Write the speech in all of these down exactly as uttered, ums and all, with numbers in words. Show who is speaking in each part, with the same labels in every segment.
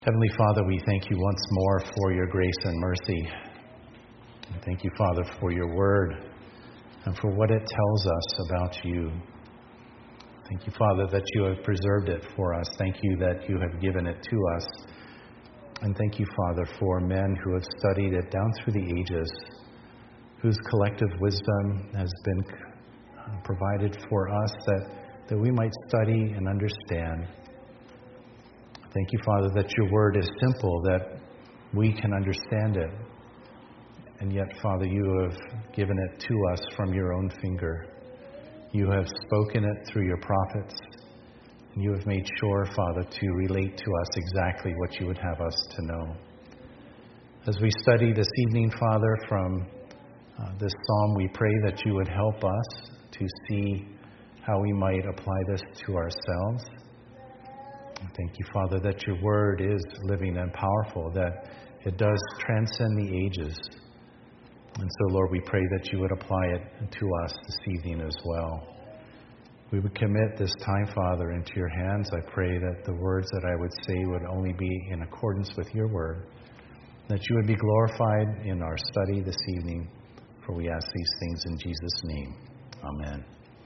Speaker 1: Heavenly Father, we thank you once more for your grace and mercy. And thank you, Father, for your word and for what it tells us about you. Thank you, Father, that you have preserved it for us. Thank you that you have given it to us. And thank you, Father, for men who have studied it down through the ages, whose collective wisdom has been provided for us that, that we might study and understand. Thank you, Father, that your word is simple, that we can understand it. And yet, Father, you have given it to us from your own finger. You have spoken it through your prophets. And you have made sure, Father, to relate to us exactly what you would have us to know. As we study this evening, Father, from uh, this psalm, we pray that you would help us to see how we might apply this to ourselves. Thank you, Father, that your word is living and powerful, that it does transcend the ages. And so, Lord, we pray that you would apply it to us this evening as well. We would commit this time, Father, into your hands. I pray that the words that I would say would only be in accordance with your word, that you would be glorified in our study this evening, for we ask these things in Jesus' name. Amen.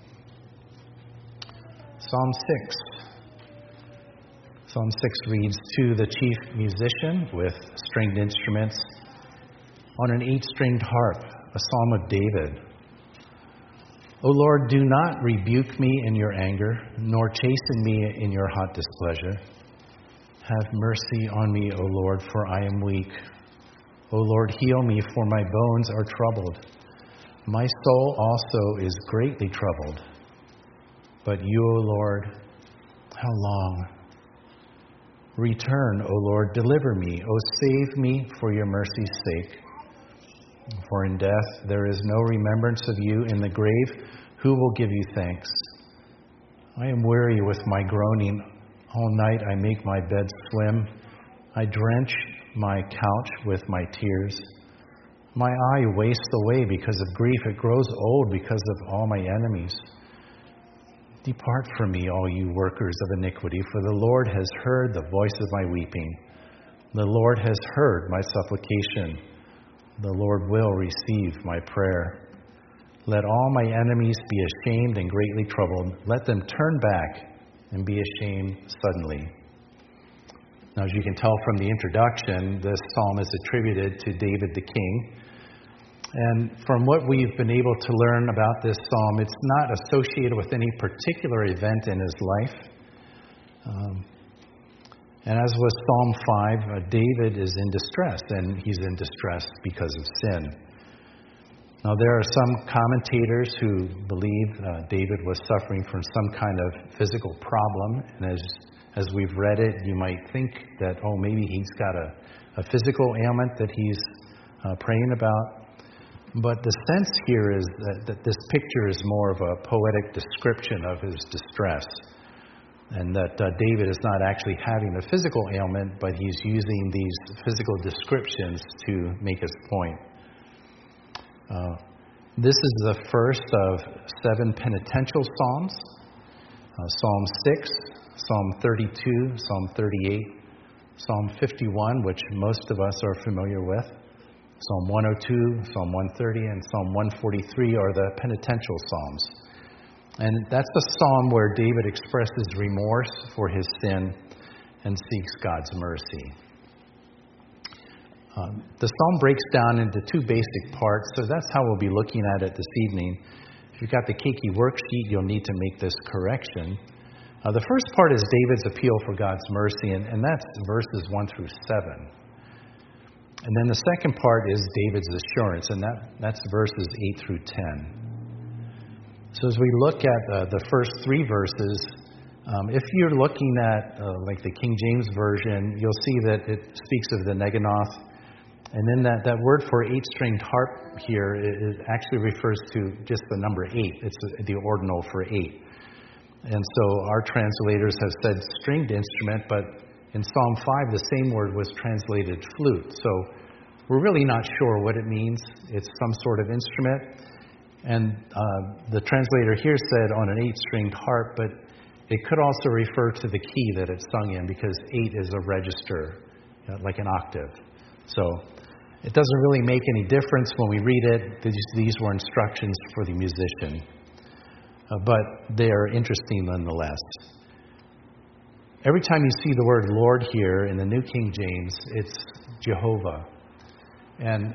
Speaker 1: Psalm six. Psalm six reads, "To the chief musician with stringed instruments, on an eight-stringed harp, a psalm of David. O Lord, do not rebuke me in your anger, nor chasten me in your hot displeasure. Have mercy on me, O Lord, for I am weak. O Lord, heal me, for my bones are troubled. My soul also is greatly troubled. But you, O Lord, how long? Return, O Lord, deliver me. O save me for your mercy's sake. For in death there is no remembrance of you. In the grave, who will give you thanks? I am weary with my groaning. All night I make my bed swim. I drench my couch with my tears. My eye wastes away because of grief. It grows old because of all my enemies. Depart from me, all you workers of iniquity, for the Lord has heard the voice of my weeping. The Lord has heard my supplication. The Lord will receive my prayer. Let all my enemies be ashamed and greatly troubled. Let them turn back and be ashamed suddenly." Now, as you can tell from the introduction, this psalm is attributed to David the king. And from what we've been able to learn about this psalm, it's not associated with any particular event in his life. Um, and as with Psalm five, uh, David is in distress, and he's in distress because of sin. Now, there are some commentators who believe uh, David was suffering from some kind of physical problem. And as, as we've read it, you might think that, oh, maybe he's got a, a physical ailment that he's uh, praying about. But the sense here is that, that this picture is more of a poetic description of his distress, and that uh, David is not actually having a physical ailment, but he's using these physical descriptions to make his point. Uh, this is the first of seven penitential psalms. Uh, Psalm six, Psalm thirty-two, Psalm thirty-eight, Psalm fifty-one, which most of us are familiar with, Psalm one oh two, Psalm one thirty, and Psalm one forty-three are the penitential psalms. And that's the psalm where David expresses remorse for his sin and seeks God's mercy. Um, the psalm breaks down into two basic parts, so that's how we'll be looking at it this evening. If you've got the Keiki worksheet, you'll need to make this correction. Uh, the first part is David's appeal for God's mercy, and, and that's verses one through seven. And then the second part is David's assurance, and that, that's verses eight through ten. So as we look at uh, the first three verses, um, if you're looking at uh, like the King James Version, you'll see that it speaks of the Neginoth. And then that, that word for eight-stringed harp here, it, it actually refers to just the number eight. It's the ordinal for eight. And so our translators have said stringed instrument, but in Psalm five, the same word was translated flute. So we're really not sure what it means. It's some sort of instrument. And uh, the translator here said on an eight-stringed harp, but it could also refer to the key that it's sung in, because eight is a register. uh, like an octave. So it doesn't really make any difference when we read it. These, these were instructions for the musician. Uh, but they are interesting nonetheless. Every time you see the word Lord here in the New King James, it's Jehovah. And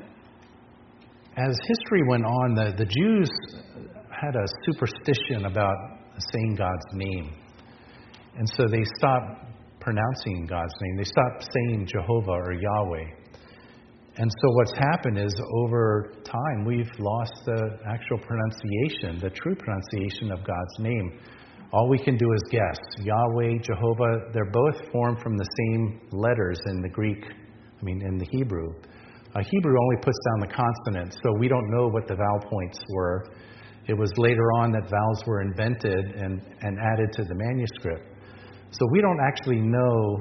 Speaker 1: as history went on, the, the Jews had a superstition about saying God's name. And so they stopped pronouncing God's name. They stopped saying Jehovah or Yahweh. And so what's happened is over time we've lost the actual pronunciation, the true pronunciation of God's name. All we can do is guess. Yahweh, Jehovah, they're both formed from the same letters in the Greek, I mean in the Hebrew. Uh, Hebrew only puts down the consonants, so we don't know what the vowel points were. It was later on that vowels were invented and, and added to the manuscript. So we don't actually know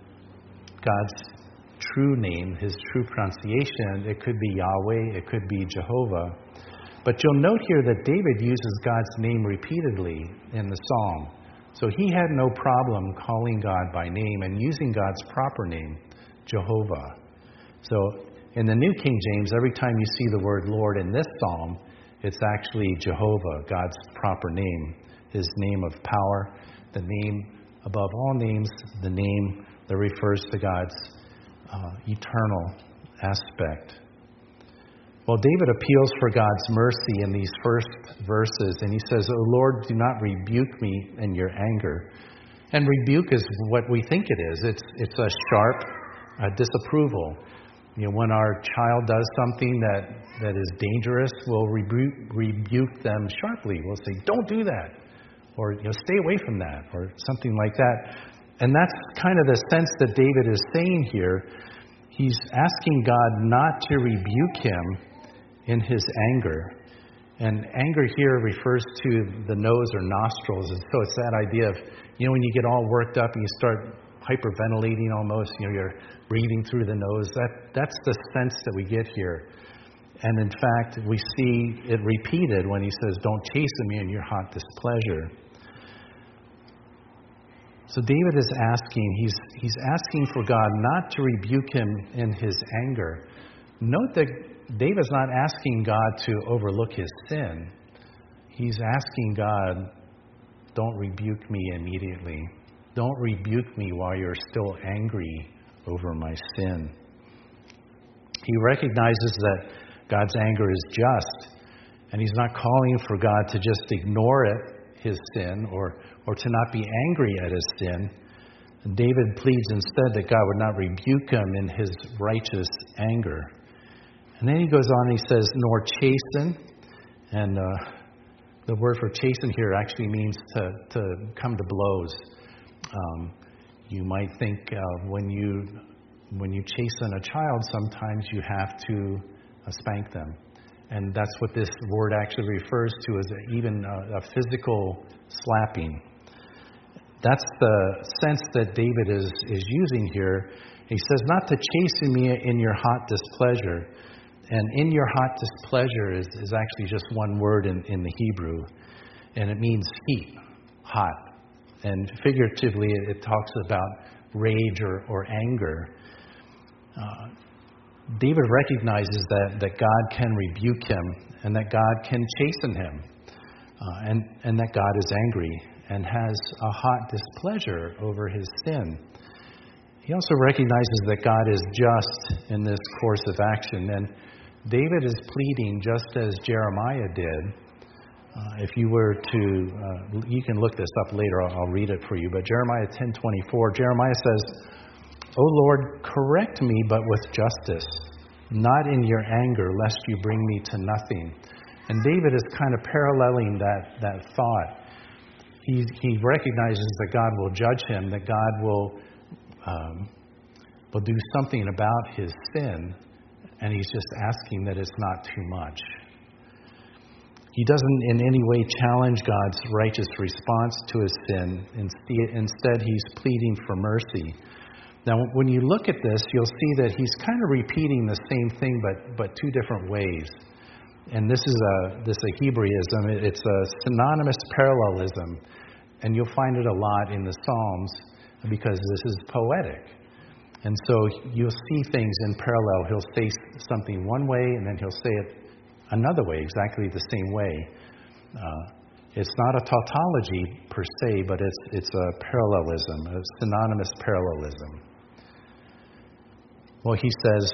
Speaker 1: God's true name, his true pronunciation. It could be Yahweh, it could be Jehovah. But you'll note here that David uses God's name repeatedly in the psalm. So he had no problem calling God by name and using God's proper name, Jehovah. So in the New King James, every time you see the word Lord in this psalm, it's actually Jehovah, God's proper name, his name of power, the name above all names, the name that refers to God's uh, eternal aspect. Well, David appeals for God's mercy in these first verses, and he says, "O Lord, do not rebuke me in your anger." And rebuke is what we think it is. It's it's a sharp uh, disapproval. You know, when our child does something that, that is dangerous, we'll rebuke, rebuke them sharply. We'll say, "Don't do that," or you know, "Stay away from that," or something like that. And that's kind of the sense that David is saying here. He's asking God not to rebuke him in his anger. And anger here refers to the nose or nostrils. And so it's that idea of, you know, when you get all worked up and you start hyperventilating almost, you know, you're breathing through the nose. That that's the sense that we get here. And in fact, we see it repeated when he says, "Don't chasten me in your hot displeasure." So David is asking, he's he's asking for God not to rebuke him in his anger. Note that David's not asking God to overlook his sin. He's asking God, "Don't rebuke me immediately. Don't rebuke me while you're still angry over my sin." He recognizes that God's anger is just, and he's not calling for God to just ignore it, his sin, or, or to not be angry at his sin. And David pleads instead that God would not rebuke him in his righteous anger. And then he goes on and he says, "Nor chasten." And uh, the word for chasten here actually means to, to come to blows. Um, you might think uh, when you when you chasten a child, sometimes you have to uh, spank them. And that's what this word actually refers to, as a, even a, a physical slapping. That's the sense that David is, is using here. He says, "Not to chasten me in your hot displeasure." And "in your hot displeasure" is, is actually just one word in, in the Hebrew. And it means heat, hot. And figuratively, it, it talks about rage or, or anger. Uh, David recognizes that, that God can rebuke him and that God can chasten him. Uh, and, and that God is angry and has a hot displeasure over his sin. He also recognizes that God is just in this course of action. And David is pleading just as Jeremiah did. Uh, if you were to, uh, you can look this up later, I'll, I'll read it for you. But Jeremiah ten twenty-four, Jeremiah says, "O Lord, correct me, but with justice, not in your anger, lest you bring me to nothing." And David is kind of paralleling that, that thought. He, he recognizes that God will judge him, that God will, um, will do something about his sin, and he's just asking that it's not too much. He doesn't in any way challenge God's righteous response to his sin. Instead, he's pleading for mercy. Now, when you look at this, you'll see that he's kind of repeating the same thing, but but two different ways. And this is a this a Hebraism. It's a synonymous parallelism, and you'll find it a lot in the Psalms because this is poetic. And so you'll see things in parallel. He'll say something one way, and then he'll say it another way, exactly the same way. Uh, it's not a tautology per se, but it's it's a parallelism, a synonymous parallelism. Well, he says,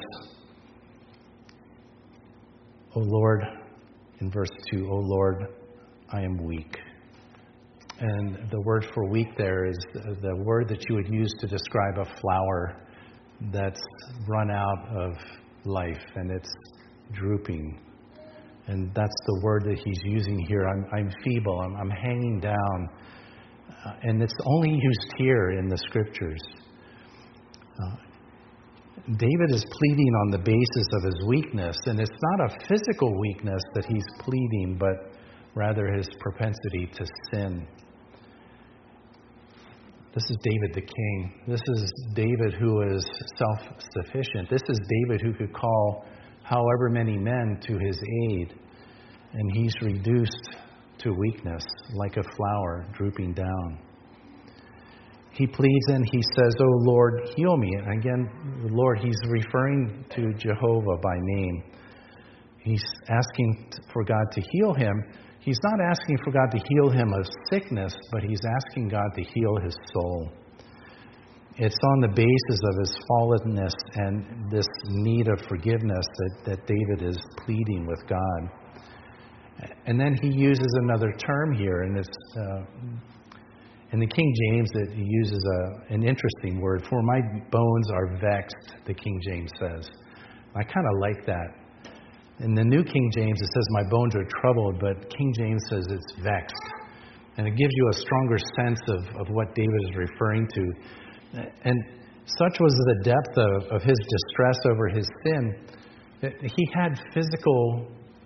Speaker 1: O Lord, in verse two, O Lord, I am weak. And the word for weak there is the word that you would use to describe a flower that's run out of life and it's drooping. And that's the word that he's using here. I'm, I'm feeble. I'm, I'm hanging down. Uh, and it's only used here in the scriptures. Uh, David is pleading on the basis of his weakness. And it's not a physical weakness that he's pleading, but rather his propensity to sin. This is David the king. This is David who is self-sufficient. This is David who could call however many men to his aid. And he's reduced to weakness like a flower drooping down. He pleads and he says, "O Lord, heal me." And again, the Lord, he's referring to Jehovah by name. He's asking for God to heal him. He's not asking for God to heal him of sickness, but he's asking God to heal his soul. It's on the basis of his fallenness and this need of forgiveness that, that David is pleading with God. And then he uses another term here, and it's uh, in the King James it uses a, an interesting word. For my bones are vexed, the King James says. I kind of like that. In the New King James, it says, my bones are troubled, but King James says it's vexed. And it gives you a stronger sense of, of what David is referring to. And such was the depth of, of his distress over his sin, that he had physical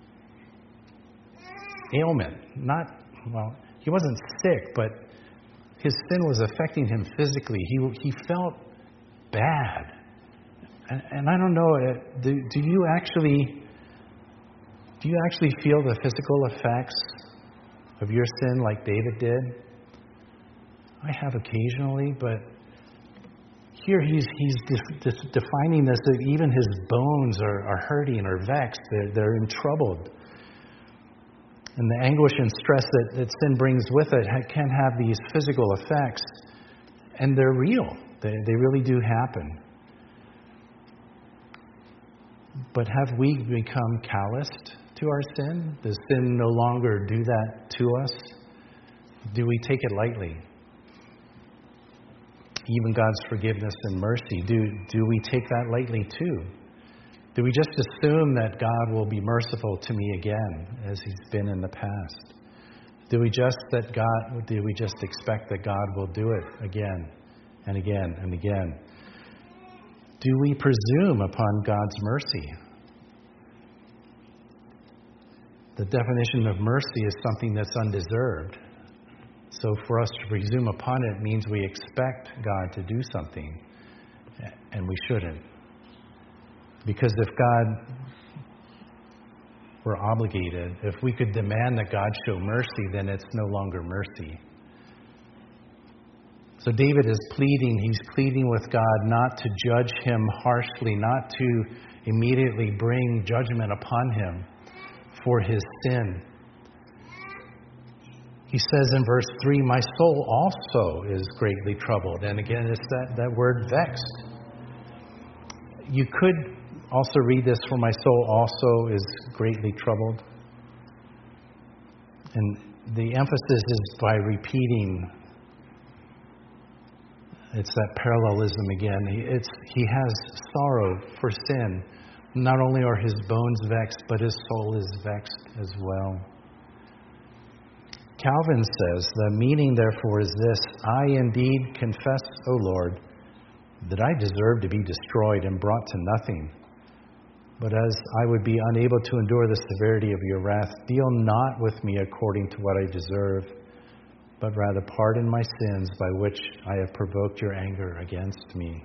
Speaker 1: ailment. Not, well, he wasn't sick, but his sin was affecting him physically. He, he felt bad. And, and I don't know, do, do you actually... Do you actually feel the physical effects of your sin like David did? I have occasionally, but here he's he's de- de- defining this that even his bones are, are hurting or vexed. They're, they're in trouble. And the anguish and stress that, that sin brings with it can have these physical effects. And they're real. They, they really do happen. But have we become calloused to our sin? Does sin no longer do that to us? Do we take it lightly? Even God's forgiveness and mercy, do, do we take that lightly too? Do we just assume that God will be merciful to me again as he's been in the past? Do we just that God do we just expect that God will do it again and again and again? Do we presume upon God's mercy? The definition of mercy is something that's undeserved. So for us to presume upon it means we expect God to do something, and we shouldn't. Because if God were obligated, if we could demand that God show mercy, then it's no longer mercy. So David is pleading, he's pleading with God not to judge him harshly, not to immediately bring judgment upon him for his sin. He says in verse three, my soul also is greatly troubled. And again, it's that, that word vexed. You could also read this, for my soul also is greatly troubled. And the emphasis is by repeating. It's that parallelism again. It's, he has sorrow for sin. Not only are his bones vexed, but his soul is vexed as well. Calvin says, the meaning therefore is this: I indeed confess, O Lord, that I deserve to be destroyed and brought to nothing. But as I would be unable to endure the severity of your wrath, deal not with me according to what I deserve, but rather pardon my sins by which I have provoked your anger against me.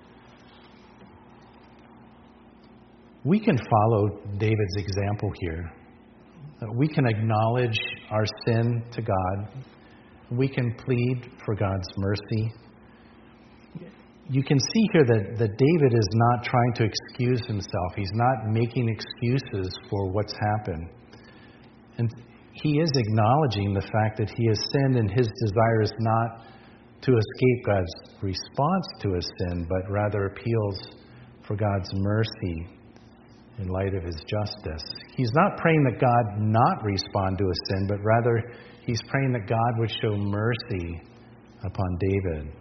Speaker 1: We can follow David's example here. We can acknowledge our sin to God. We can plead for God's mercy. you can see here that, that David is not trying to excuse himself. He's not making excuses for what's happened. And he is acknowledging the fact that he has sinned, and his desire is not to escape God's response to his sin, but rather appeals for God's mercy in light of his justice. He's not praying that God not respond to his sin, but rather he's praying that God would show mercy upon David.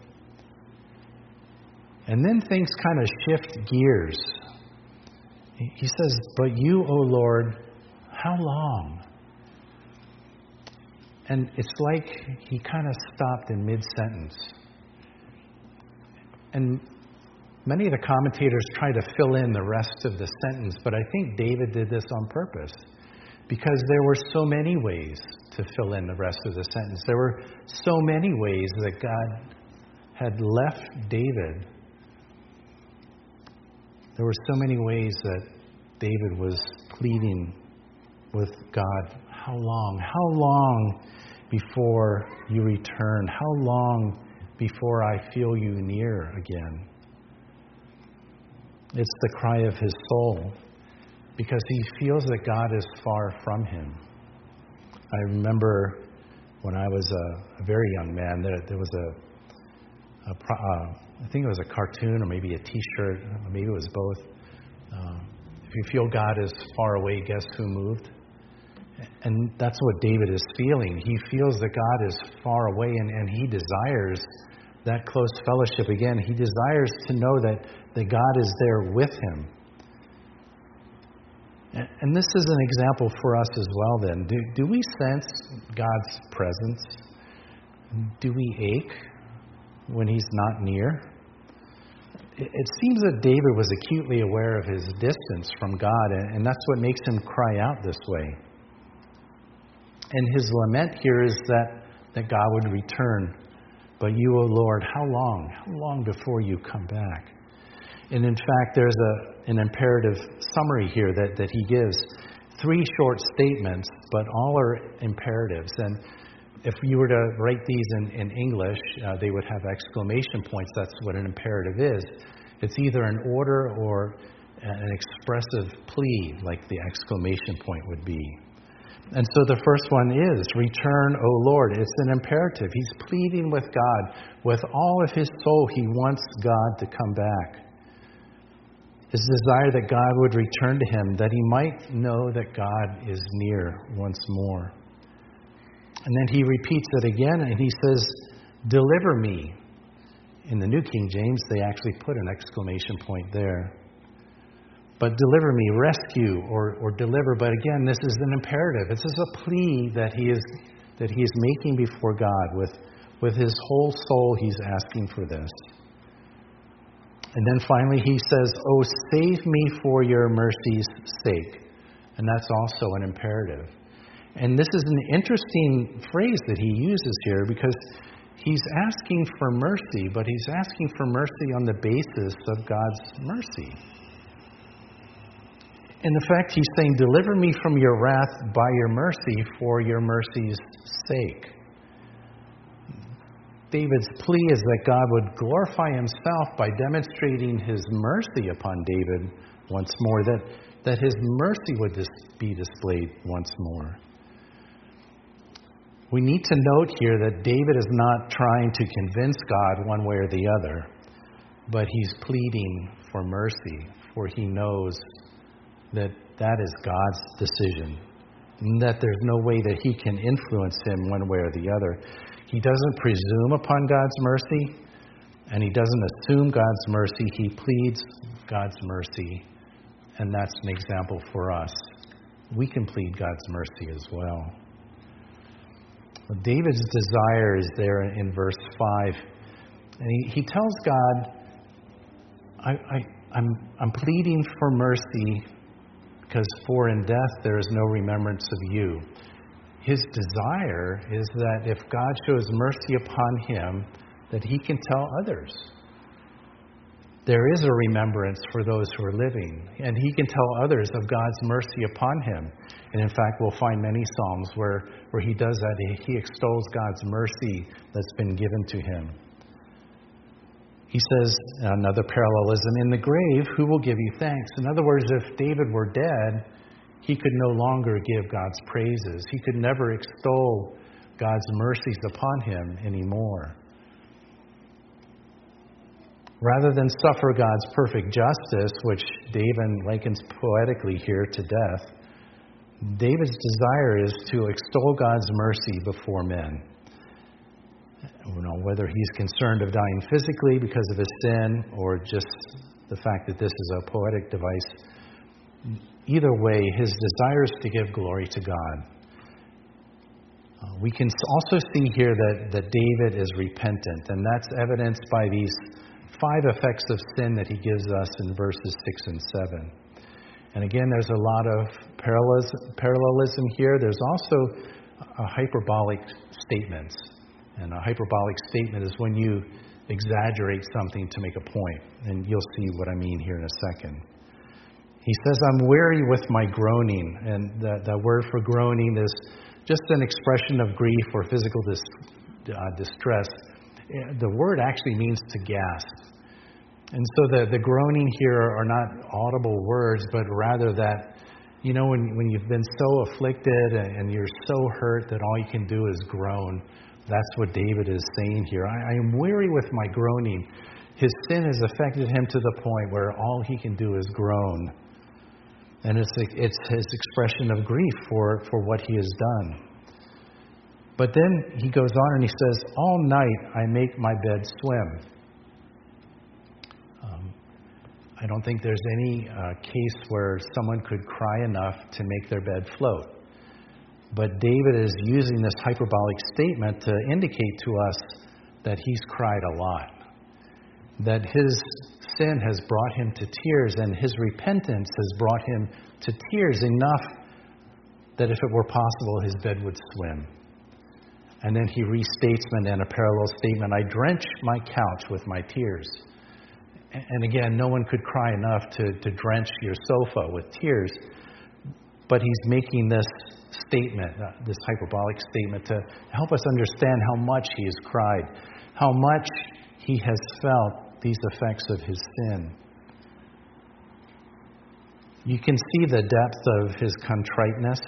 Speaker 1: And then things kind of shift gears. He says, "But you, O Lord, how long?" And it's like he kind of stopped in mid-sentence. And many of the commentators try to fill in the rest of the sentence, but I think David did this on purpose, because there were so many ways to fill in the rest of the sentence. There were so many ways that God had left David. There were so many ways that David was pleading with God. How long? How long before you return? How long before I feel you near again? It's the cry of his soul, because he feels that God is far from him. I remember when I was a, a very young man, there, there was a, a uh, I think it was a cartoon or maybe a T-shirt, or maybe it was both. Uh, if you feel God is far away, guess who moved? And that's what David is feeling. He feels that God is far away, and, and he desires that close fellowship again. He desires to know that, that God is there with him. And, and this is an example for us as well then. Do, do we sense God's presence? Do we ache when he's not near? It, it seems that David was acutely aware of his distance from God, and, and that's what makes him cry out this way. And his lament here is that, that God would return. But you, O Lord, how long? How long before you come back? And in fact, there's a, an imperative summary here that, that he gives. Three short statements, but all are imperatives. And if you were to write these in, in English, uh, they would have exclamation points. That's what an imperative is. It's either an order or an expressive plea, like the exclamation point would be. And so the first one is, return, O Lord. It's an imperative. He's pleading with God. With all of his soul, he wants God to come back. His desire that God would return to him, that he might know that God is near once more. And then he repeats it again, and he says, deliver me. In the New King James, they actually put an exclamation point there. But deliver me, rescue, or, or deliver. But again, this is an imperative. This is a plea that he is that he is making before God. With, with his whole soul, he's asking for this. And then finally he says, oh, save me for your mercy's sake. And that's also an imperative. And this is an interesting phrase that he uses here, because he's asking for mercy, but he's asking for mercy on the basis of God's mercy. In effect, he's saying, deliver me from your wrath by your mercy for your mercy's sake. David's plea is that God would glorify himself by demonstrating his mercy upon David once more, that, that his mercy would dis- be displayed once more. We need to note here that David is not trying to convince God one way or the other, but he's pleading for mercy, for he knows that that is God's decision, and that there's no way that he can influence him one way or the other. He doesn't presume upon God's mercy, and he doesn't assume God's mercy. He pleads God's mercy, and that's an example for us. We can plead God's mercy as well. David's desire is there in verse five, and he, he tells God, I, I, I'm, I'm pleading for mercy, because for in death there is no remembrance of you. His desire is that if God shows mercy upon him, that he can tell others. There is a remembrance for those who are living, and he can tell others of God's mercy upon him. And in fact, we'll find many Psalms where, where he does that. He, he extols God's mercy that's been given to him. He says, another parallelism, in the grave, who will give you thanks? In other words, if David were dead, he could no longer give God's praises. He could never extol God's mercies upon him anymore. Rather than suffer God's perfect justice, which David likens poetically here to death, David's desire is to extol God's mercy before men. You know, whether he's concerned of dying physically because of his sin or just the fact that this is a poetic device, either way, his desire is to give glory to God. Uh, we can also see here that, that David is repentant, and that's evidenced by these five effects of sin that he gives us in verses six and seven. And again, there's a lot of parallelism, parallelism here. There's also a hyperbolic statements. And a hyperbolic statement is when you exaggerate something to make a point. And you'll see what I mean here in a second. He says, I'm weary with my groaning. And the, the word for groaning is just an expression of grief or physical dis, uh, distress. The word actually means to gasp. And so the, the groaning here are not audible words, but rather that, you know, when, when you've been so afflicted and, and you're so hurt that all you can do is groan. That's what David is saying here. I, I am weary with my groaning. His sin has affected him to the point where all he can do is groan. And it's, it's his expression of grief for, for what he has done. But then he goes on and he says, all night I make my bed swim. Um, I don't think there's any uh, case where someone could cry enough to make their bed float. But David is using this hyperbolic statement to indicate to us that he's cried a lot. That his sin has brought him to tears, and his repentance has brought him to tears enough that if it were possible, his bed would swim. And then he restates in a parallel statement, I drench my couch with my tears. And again, no one could cry enough to, to drench your sofa with tears. But he's making this statement, uh, this hyperbolic statement, to help us understand how much he has cried, how much he has felt these effects of his sin. You can see the depth of his contriteness.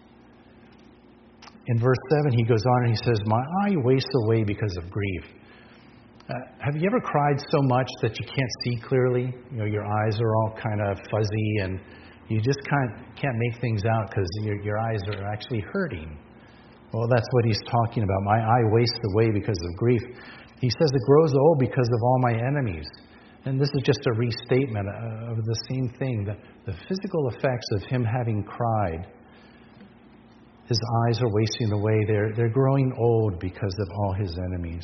Speaker 1: In verse seven, he goes on and he says, my eye wastes away because of grief. Uh, have you ever cried so much that you can't see clearly? You know, your eyes are all kind of fuzzy and you just can't, can't make things out because your, your eyes are actually hurting. Well, that's what he's talking about. My eye wastes away because of grief. He says it grows old because of all my enemies. And this is just a restatement of the same thing. The, the physical effects of him having cried. His eyes are wasting away. They're, they're growing old because of all his enemies.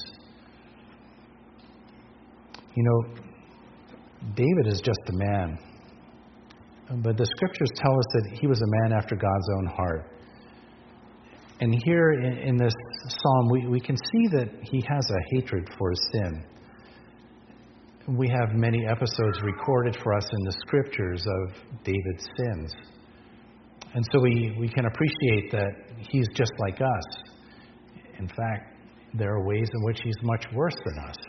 Speaker 1: You know, David is just a man. But the scriptures tell us that he was a man after God's own heart. And here in, in this psalm, we, we can see that he has a hatred for his sin. We have many episodes recorded for us in the scriptures of David's sins. And so we, we can appreciate that he's just like us. In fact, there are ways in which he's much worse than us.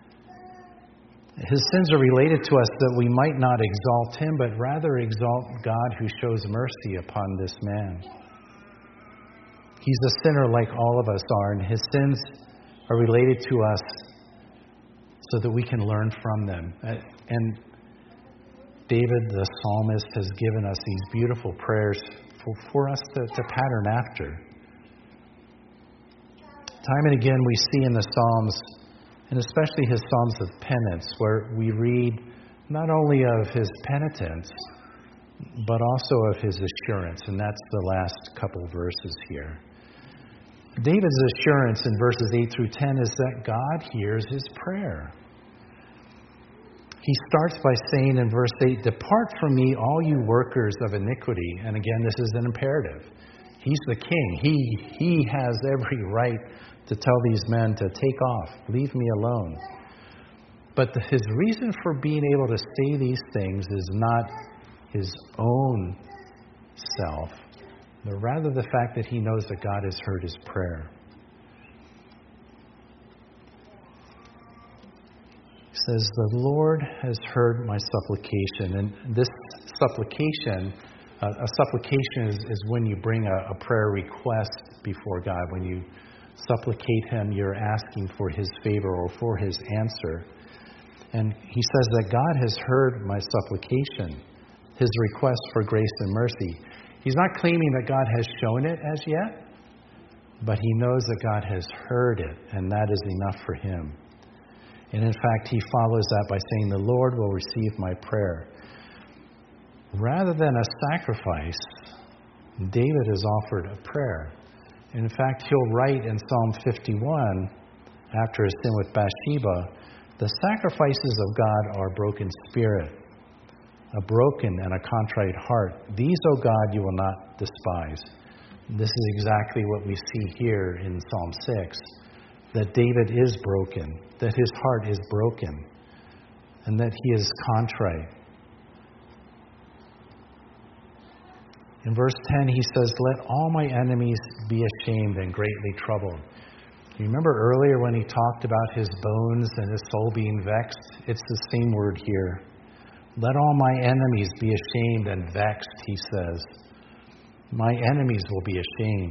Speaker 1: His sins are related to us that we might not exalt him, but rather exalt God who shows mercy upon this man. He's a sinner like all of us are, and his sins are related to us so that we can learn from them. And David, the psalmist, has given us these beautiful prayers for, for us to, to pattern after. Time and again we see in the Psalms, and especially his Psalms of penance, where we read not only of his penitence, but also of his assurance. And that's the last couple verses here. David's assurance in verses eight through ten is that God hears his prayer. He starts by saying in verse eight, depart from me, all you workers of iniquity. And again, this is an imperative. He's the king. He, he has every right to tell these men to take off, leave me alone. But the, his reason for being able to say these things is not his own self, but rather the fact that he knows that God has heard his prayer. says, the Lord has heard my supplication. And this supplication, uh, a supplication is, is when you bring a, a prayer request before God. When you supplicate Him, you're asking for His favor or for His answer. And he says that God has heard my supplication, His request for grace and mercy. He's not claiming that God has shown it as yet, but he knows that God has heard it, and that is enough for him. And in fact, he follows that by saying, the Lord will receive my prayer. Rather than a sacrifice, David has offered a prayer. And in fact, he'll write in Psalm fifty-one, after his sin with Bathsheba, the sacrifices of God are a broken spirit, a broken and a contrite heart. These, O God, you will not despise. This is exactly what we see here in Psalm six, that David is broken, that his heart is broken, and that he is contrite. In verse ten, he says, let all my enemies be ashamed and greatly troubled. You remember earlier when he talked about his bones and his soul being vexed? It's the same word here. Let all my enemies be ashamed and vexed, he says. My enemies will be ashamed.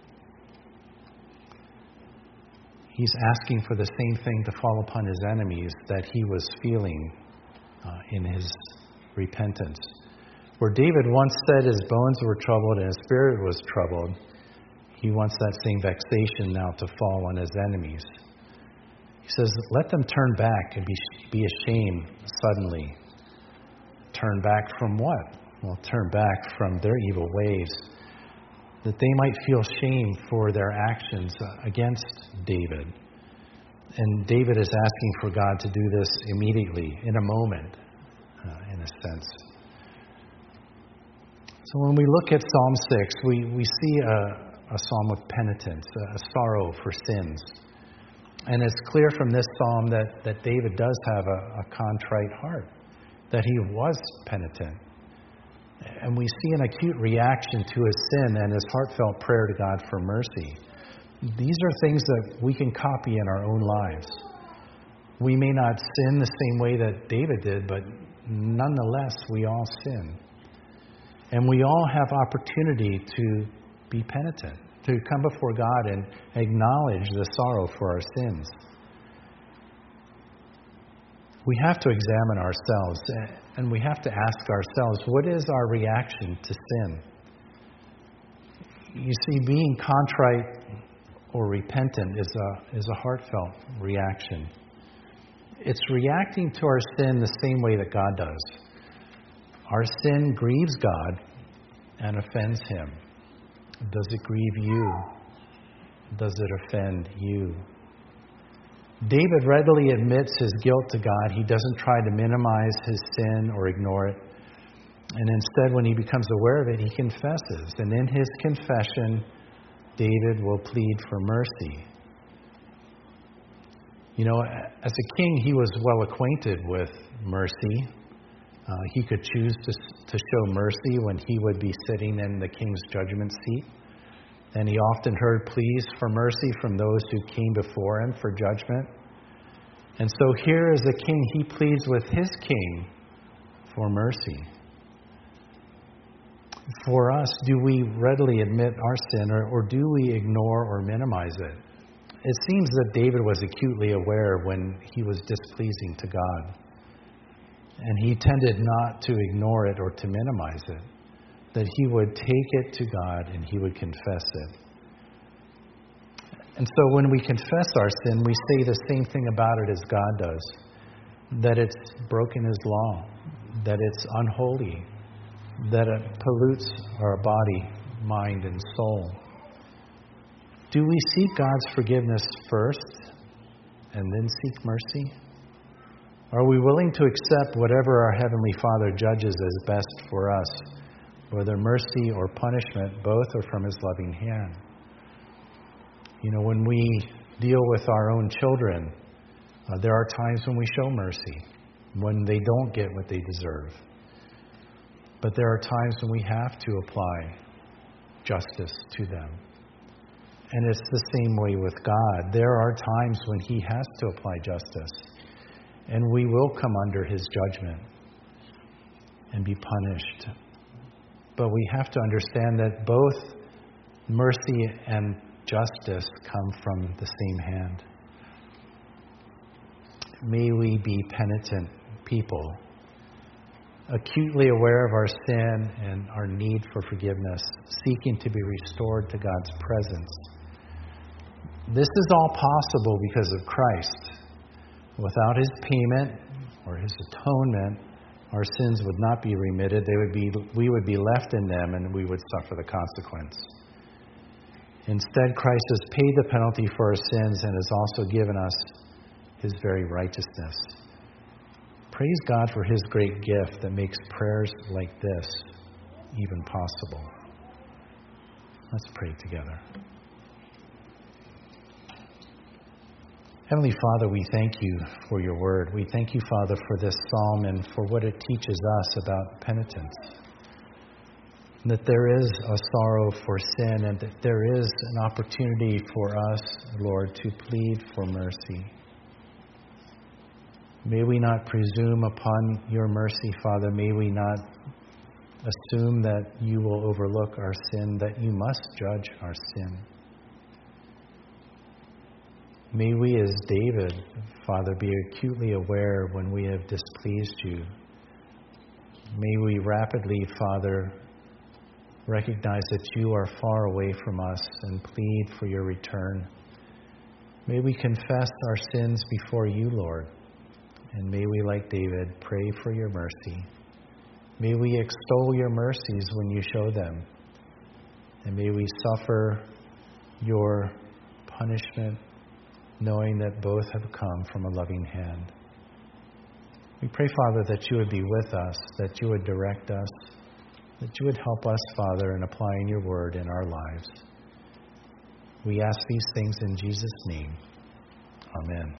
Speaker 1: He's asking for the same thing to fall upon his enemies that he was feeling uh, in his repentance. Where David once said his bones were troubled and his spirit was troubled, he wants that same vexation now to fall on his enemies. He says, let them turn back and be, be ashamed suddenly. Turn back from what? Well, turn back from their evil ways, that they might feel shame for their actions against David. And David is asking for God to do this immediately, in a moment, uh, in a sense. So when we look at Psalm six, we, we see a, a psalm of penitence, a sorrow for sins. And it's clear from this psalm that, that David does have a, a contrite heart, that he was penitent. And we see an acute reaction to his sin and his heartfelt prayer to God for mercy. These are things that we can copy in our own lives. We may not sin the same way that David did, but nonetheless, we all sin. And we all have opportunity to be penitent, to come before God and acknowledge the sorrow for our sins. We have to examine ourselves, and we have to ask ourselves, what is our reaction to sin? You see, being contrite or repentant is a, is a heartfelt reaction. It's reacting to our sin the same way that God does. Our sin grieves God and offends Him. Does it grieve you? Does it offend you? David readily admits his guilt to God. He doesn't try to minimize his sin or ignore it. And instead, when he becomes aware of it, he confesses. And in his confession, David will plead for mercy. You know, as a king, he was well acquainted with mercy. Uh, he could choose to, to show mercy when he would be sitting in the king's judgment seat. And he often heard pleas for mercy from those who came before him for judgment. And so here as a king, he pleads with his king for mercy. For us, do we readily admit our sin, or, or do we ignore or minimize it? It seems that David was acutely aware when he was displeasing to God. And he tended not to ignore it or to minimize it. That he would take it to God and he would confess it. And so when we confess our sin, we say the same thing about it as God does. That it's broken His law. That it's unholy. That it pollutes our body, mind, and soul. Do we seek God's forgiveness first and then seek mercy? Are we willing to accept whatever our Heavenly Father judges as best for us? Whether mercy or punishment, both are from His loving hand. You know, when we deal with our own children, uh, there are times when we show mercy, when they don't get what they deserve. But there are times when we have to apply justice to them. And it's the same way with God. There are times when He has to apply justice. and we will come under his judgment and be punished. But we have to understand that both mercy and justice come from the same hand. May we be penitent people, acutely aware of our sin and our need for forgiveness, seeking to be restored to God's presence. This is all possible because of Christ. Without his payment or his atonement, our sins would not be remitted. They would be, we would be left in them, and we would suffer the consequence. Instead, Christ has paid the penalty for our sins and has also given us his very righteousness. Praise God for his great gift that makes prayers like this even possible. Let's pray together. Heavenly Father, we thank you for your word. We thank you, Father, for this psalm and for what it teaches us about penitence. That there is a sorrow for sin and that there is an opportunity for us, Lord, to plead for mercy. May we not presume upon your mercy, Father. May we not assume that you will overlook our sin, that you must judge our sin. May we, as David, Father, be acutely aware when we have displeased you. May we rapidly, Father, recognize that you are far away from us and plead for your return. May we confess our sins before you, Lord. And may we, like David, pray for your mercy. May we extol your mercies when you show them. And may we suffer your punishment, knowing that both have come from a loving hand. We pray, Father, that you would be with us, that you would direct us, that you would help us, Father, in applying your word in our lives. We ask these things in Jesus' name. Amen.